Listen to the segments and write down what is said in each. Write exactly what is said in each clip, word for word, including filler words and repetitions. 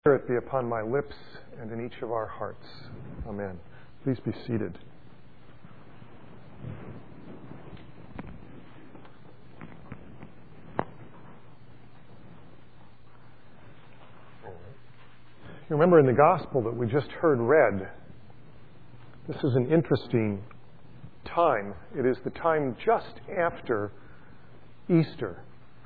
Spirit be upon my lips and in each of our hearts. Amen. Please be seated. You remember in the gospel that we just heard read, this is an interesting time. It is the time just after Easter.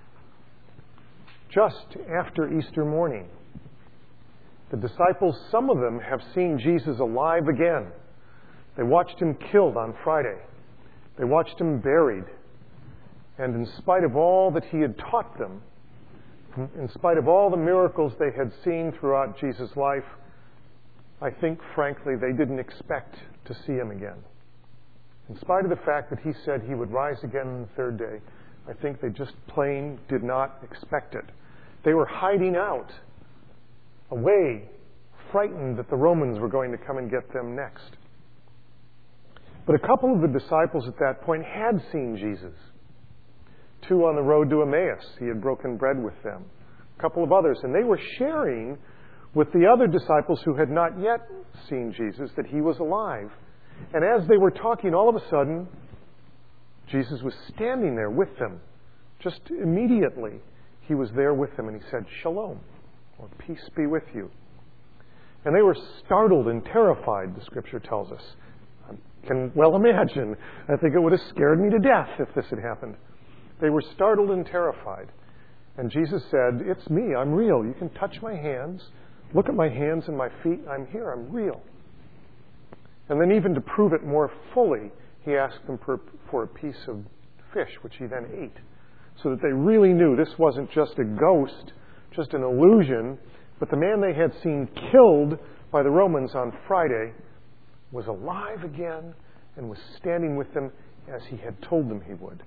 Just after Easter morning. The disciples, some of them have seen Jesus alive again. They watched him killed on Friday. They watched him buried. And in spite of all that he had taught them, in spite of all the miracles they had seen throughout Jesus' life, I think, frankly, they didn't expect to see him again. In spite of the fact that he said he would rise again on the third day, I think they just plain did not expect it. They were hiding out, away, frightened that the Romans were going to come and get them next. But a couple of the disciples at that point had seen Jesus. Two on the road to Emmaus. He had broken bread with them. A couple of others. And they were sharing with the other disciples who had not yet seen Jesus that he was alive. And as they were talking, all of a sudden, Jesus was standing there with them. Just immediately, he was there with them. And he said, "Shalom," or "Peace be with you." And they were startled and terrified, the Scripture tells us. I can well imagine. I think it would have scared me to death if this had happened. They were startled and terrified. And Jesus said, "It's me. I'm real. You can touch my hands. Look at my hands and my feet. I'm here. I'm real." And then even to prove it more fully, he asked them for, for a piece of fish, which he then ate, so that they really knew this wasn't just a ghost, just an illusion, but the man they had seen killed by the Romans on Friday was alive again and was standing with them as he had told them he would.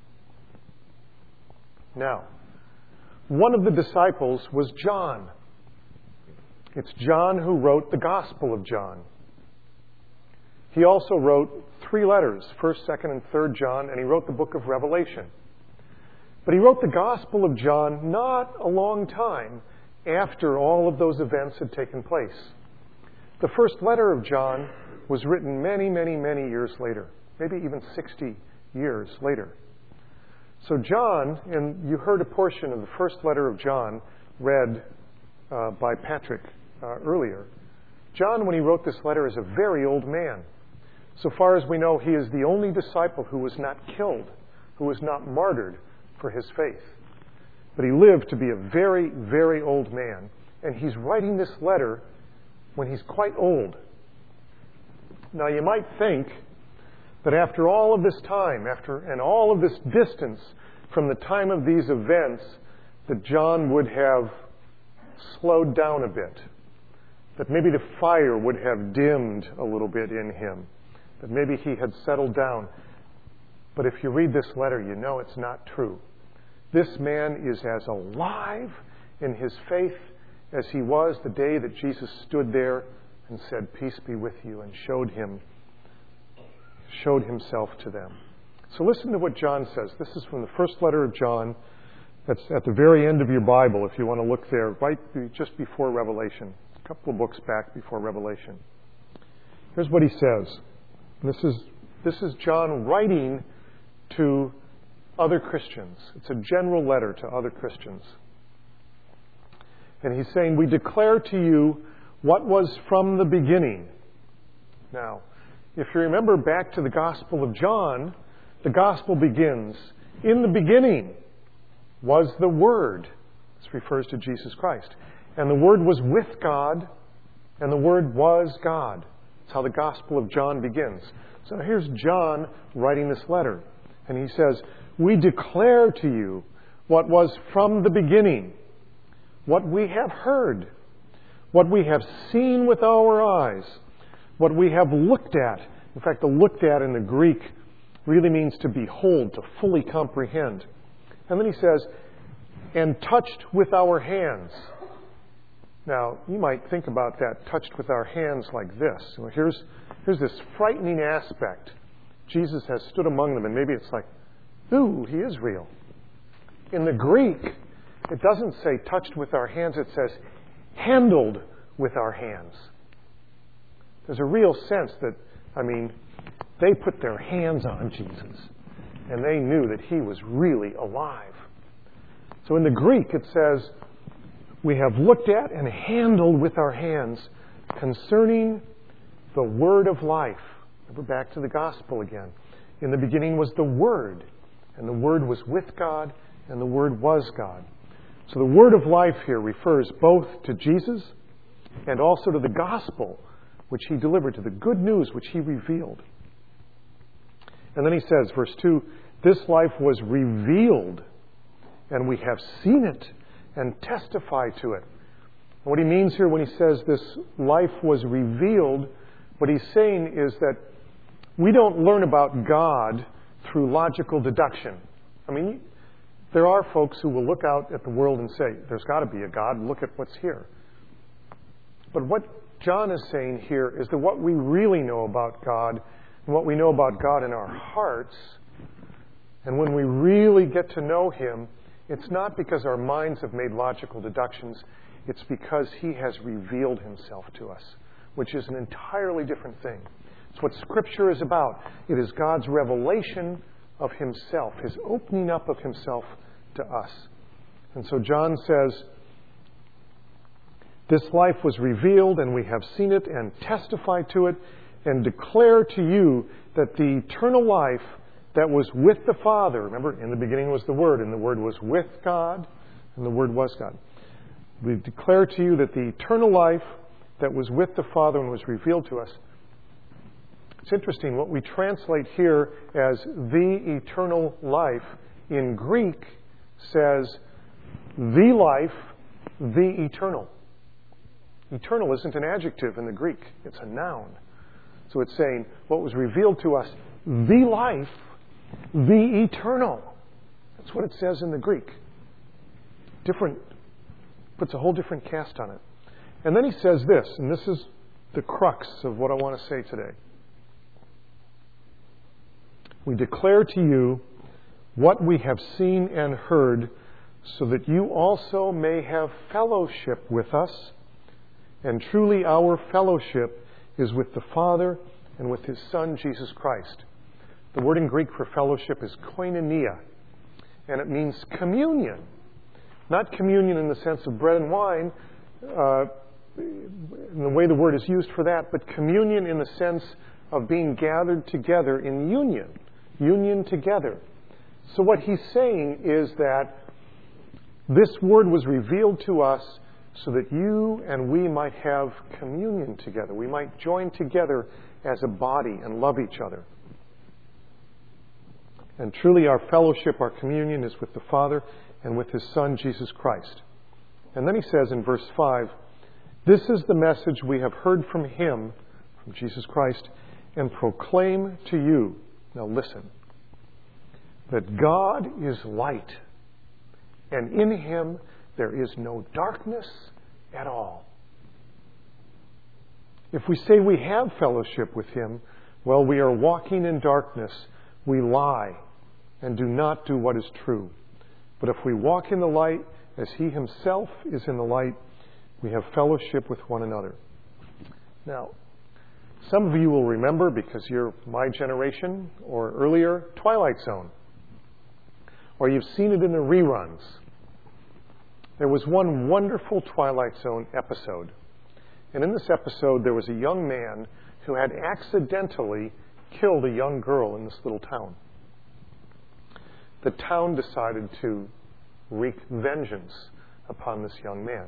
Now, one of the disciples was John. It's John who wrote the Gospel of John. He also wrote three letters, first, second, and third John, and he wrote the book of Revelation. But he wrote the Gospel of John not a long time after all of those events had taken place. The first letter of John was written many, many, many years later, maybe even sixty years later. So John, and you heard a portion of the first letter of John read uh, by Patrick uh, earlier. John, when he wrote this letter, is a very old man. So far as we know, he is the only disciple who was not killed, who was not martyred for his faith. But he lived to be a very, very old man. And he's writing this letter when he's quite old. Now, you might think that after all of this time, after and all of this distance from the time of these events, that John would have slowed down a bit, that maybe the fire would have dimmed a little bit in him, that maybe he had settled down. But if you read this letter, you know it's not true. This man is as alive in his faith as he was the day that Jesus stood there and said, "Peace be with you," and showed him showed himself to them. So listen to what John says. This is from the first letter of John. That's at the very end of your Bible, if you want to look there, right just before Revelation, a couple of books back before Revelation. Here's what he says. This is, this is John writing to other Christians. It's a general letter to other Christians. And he's saying, "We declare to you what was from the beginning." Now, if you remember back to the Gospel of John, the Gospel begins, "In the beginning was the Word." This refers to Jesus Christ. "And the Word was with God, and the Word was God." That's how the Gospel of John begins. So here's John writing this letter. And he says, "We declare to you what was from the beginning, what we have heard, what we have seen with our eyes, what we have looked at." In fact, the "looked at" in the Greek really means to behold, to fully comprehend. And then he says, "and touched with our hands." Now, you might think about that, touched with our hands like this. Well, here's, here's this frightening aspect. Jesus has stood among them, and maybe it's like, ooh, he is real. In the Greek, it doesn't say touched with our hands. It says handled with our hands. There's a real sense that, I mean, they put their hands on Jesus, and they knew that he was really alive. So in the Greek it says, we have looked at and handled with our hands concerning the word of life. We're back to the gospel again. In the beginning was the Word, and the Word was with God, and the Word was God. So the word of life here refers both to Jesus and also to the gospel which he delivered, to the good news which he revealed. And then he says, verse two, this life was revealed, and we have seen it and testify to it. And what he means here when he says this life was revealed, what he's saying is that we don't learn about God through logical deduction. I mean, there are folks who will look out at the world and say, there's got to be a God, look at what's here. But what John is saying here is that what we really know about God, and what we know about God in our hearts, and when we really get to know him, it's not because our minds have made logical deductions, it's because he has revealed himself to us, which is an entirely different thing. It's what Scripture is about. It is God's revelation of himself, his opening up of himself to us. And so John says, this life was revealed, and we have seen it and testified to it, and declare to you that the eternal life that was with the Father, remember, in the beginning was the Word, and the Word was with God, and the Word was God. We declare to you that the eternal life that was with the Father and was revealed to us. It's interesting, what we translate here as the eternal life in Greek says the life, the eternal. Eternal isn't an adjective in the Greek, it's a noun. So it's saying what was revealed to us, the life, the eternal. That's what it says in the Greek. Different, puts a whole different cast on it. And then he says this, and this is the crux of what I want to say today. We declare to you what we have seen and heard, so that you also may have fellowship with us. And truly our fellowship is with the Father and with his Son, Jesus Christ. The word in Greek for fellowship is koinonia, and it means communion. Not communion in the sense of bread and wine, uh, in the way the word is used for that, but communion in the sense of being gathered together in union. Union together. So what he's saying is that this word was revealed to us so that you and we might have communion together. We might join together as a body and love each other. And truly our fellowship, our communion is with the Father and with his Son, Jesus Christ. And then he says in verse five, this is the message we have heard from him, from Jesus Christ, and proclaim to you. Now listen, that God is light, and in him there is no darkness at all. If we say we have fellowship with him, while we are walking in darkness, we lie and do not do what is true. But if we walk in the light, as he himself is in the light, we have fellowship with one another. Now, some of you will remember, because you're my generation or earlier, Twilight Zone. Or you've seen it in the reruns. There was one wonderful Twilight Zone episode. And in this episode, there was a young man who had accidentally killed a young girl in this little town. The town decided to wreak vengeance upon this young man,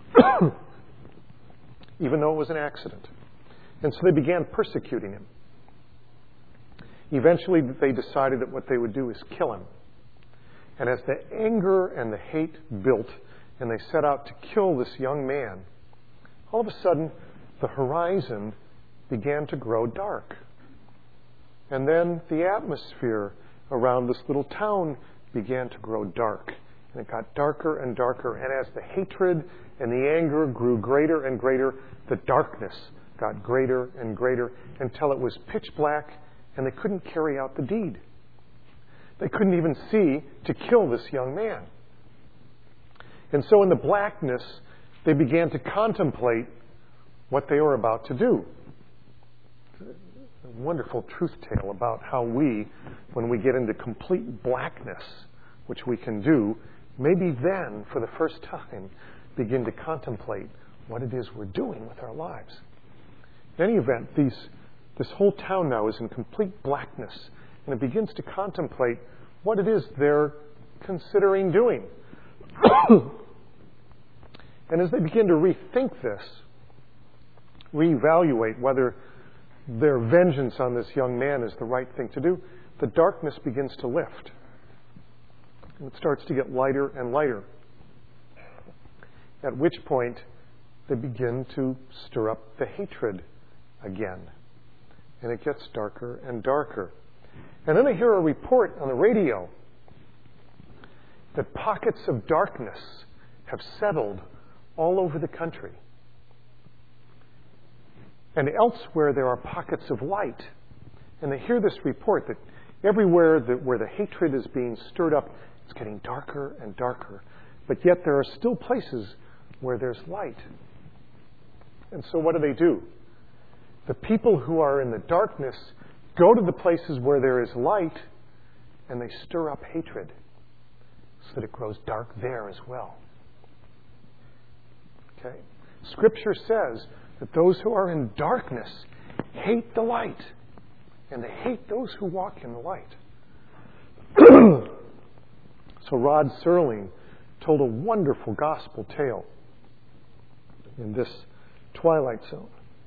even though it was an accident. And so they began persecuting him. Eventually, they decided that what they would do is kill him. And as the anger and the hate built, and they set out to kill this young man, all of a sudden, the horizon began to grow dark. And then the atmosphere around this little town began to grow dark. And it got darker and darker. And as the hatred and the anger grew greater and greater, the darkness got greater and greater until it was pitch black and they couldn't carry out the deed. They couldn't even see to kill this young man. And so in the blackness, they began to contemplate what they were about to do. A wonderful truth tale about how we, when we get into complete blackness, which we can do, maybe then, for the first time, begin to contemplate what it is we're doing with our lives. In any event, these, this whole town now is in complete blackness, and it begins to contemplate what it is they're considering doing. And as they begin to rethink this, reevaluate whether their vengeance on this young man is the right thing to do, the darkness begins to lift. And it starts to get lighter and lighter. At which point, they begin to stir up the hatred again. And it gets darker and darker. And then I hear a report on the radio that pockets of darkness have settled all over the country. And elsewhere there are pockets of light. And they hear this report that everywhere that where the hatred is being stirred up, it's getting darker and darker. But yet there are still places where there's light. And so what do they do? The people who are in the darkness go to the places where there is light, and they stir up hatred so that it grows dark there as well. Okay? Scripture says that those who are in darkness hate the light, and they hate those who walk in the light. So Rod Serling told a wonderful gospel tale in this Twilight Zone.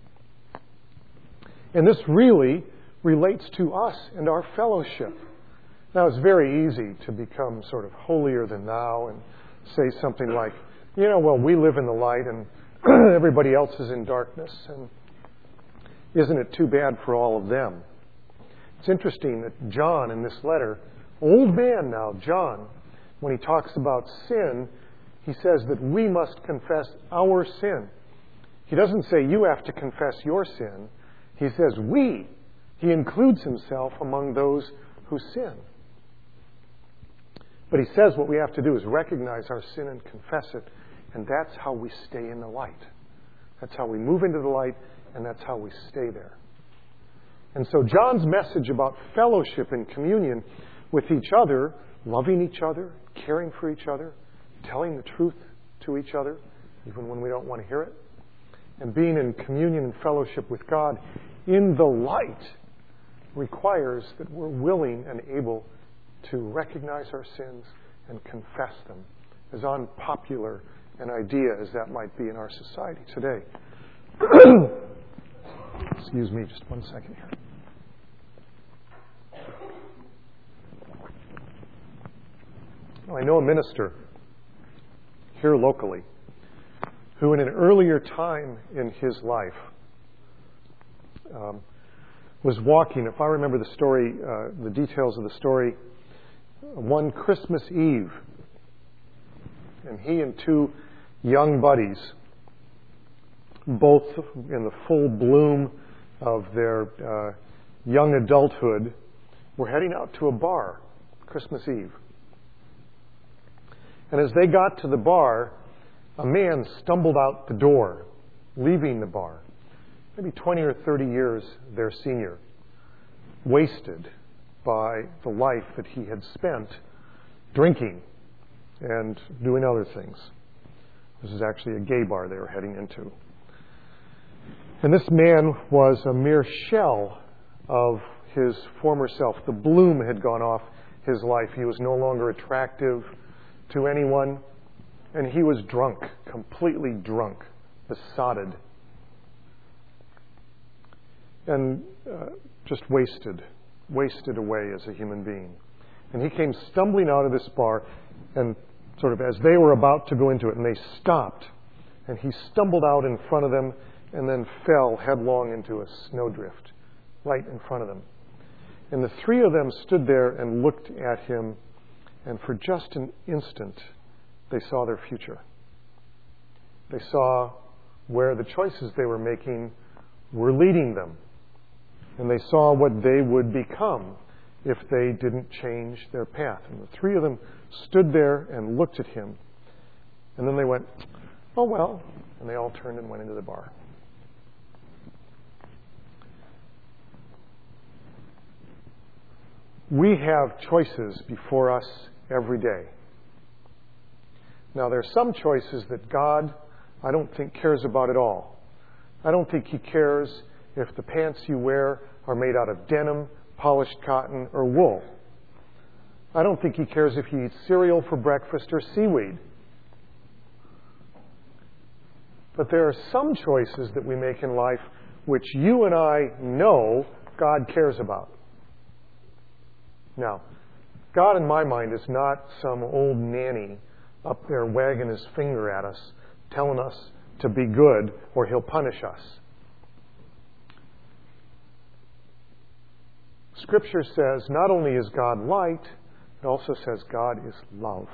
And this really relates to us and our fellowship. Now, it's very easy to become sort of holier than thou and say something like, you know, well, we live in the light and everybody else is in darkness, and isn't it too bad for all of them? It's interesting that John, in this letter, old man now, John, when he talks about sin, he says that we must confess our sin. He doesn't say you have to confess your sin. He says we. He includes himself among those who sin. But he says what we have to do is recognize our sin and confess it. And that's how we stay in the light. That's how we move into the light, and that's how we stay there. And so John's message about fellowship and communion with each other, loving each other, caring for each other, telling the truth to each other, even when we don't want to hear it, and being in communion and fellowship with God in the light requires that we're willing and able to recognize our sins and confess them, as unpopular an idea as that might be in our society today. Excuse me, just one second here. Well, I know a minister here locally who in an earlier time in his life um, was walking, if I remember the story, uh, the details of the story, one Christmas Eve, and he and two young buddies, both in the full bloom of their uh, young adulthood, were heading out to a bar Christmas Eve. And as they got to the bar, a man stumbled out the door, leaving the bar, maybe twenty or thirty years their senior, wasted by the life that he had spent drinking and doing other things. This is actually a gay bar they were heading into. And this man was a mere shell of his former self. The bloom had gone off his life. He was no longer attractive to anyone. And he was drunk, completely drunk, besotted. And uh, just wasted, wasted away as a human being. And he came stumbling out of this bar, and sort of as they were about to go into it, and they stopped, and he stumbled out in front of them and then fell headlong into a snowdrift right in front of them. And the three of them stood there and looked at him, and for just an instant, they saw their future. They saw where the choices they were making were leading them. And they saw what they would become if they didn't change their path. And the three of them stood there and looked at him. And then they went, oh, well. And they all turned and went into the bar. We have choices before us every day. Now, there are some choices that God, I don't think, cares about at all. I don't think He cares if the pants you wear are made out of denim, polished cotton, or wool. I don't think He cares if you eat cereal for breakfast or seaweed. But there are some choices that we make in life which you and I know God cares about. Now, God in my mind is not some old nanny up there wagging his finger at us, telling us to be good or He'll punish us. Scripture says not only is God light, it also says God is love.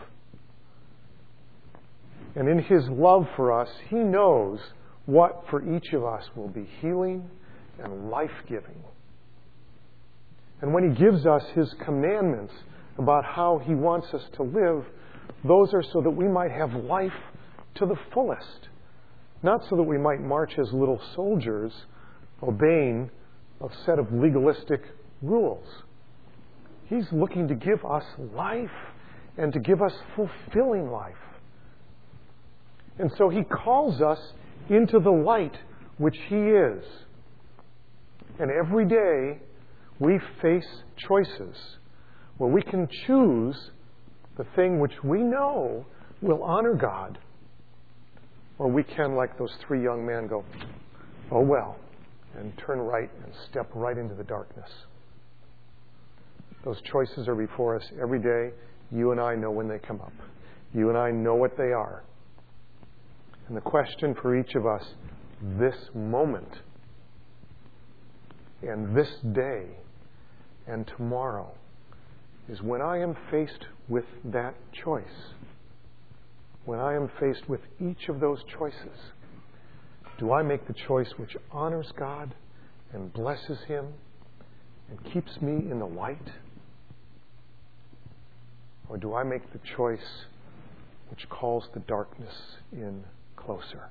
And in His love for us, He knows what for each of us will be healing and life-giving. And when He gives us His commandments about how He wants us to live, those are so that we might have life to the fullest. Not so that we might march as little soldiers obeying a set of legalistic rules. He's looking to give us life and to give us fulfilling life. And so He calls us into the light which He is. And every day we face choices where we can choose the thing which we know will honor God. Or we can, like those three young men, go, oh well, and turn right and step right into the darkness. Those choices are before us every day. You and I know when they come up. You and I know what they are. And the question for each of us this moment and this day and tomorrow is when I am faced with that choice, when I am faced with each of those choices, do I make the choice which honors God and blesses Him and keeps me in the light? Or do I make the choice which calls the darkness in closer?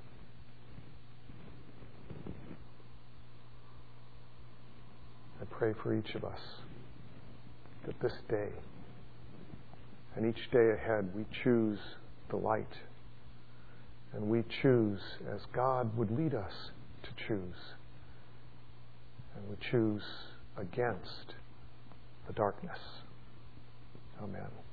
I pray for each of us that this day and each day ahead we choose the light, and we choose as God would lead us to choose, and we choose against the darkness. Amen.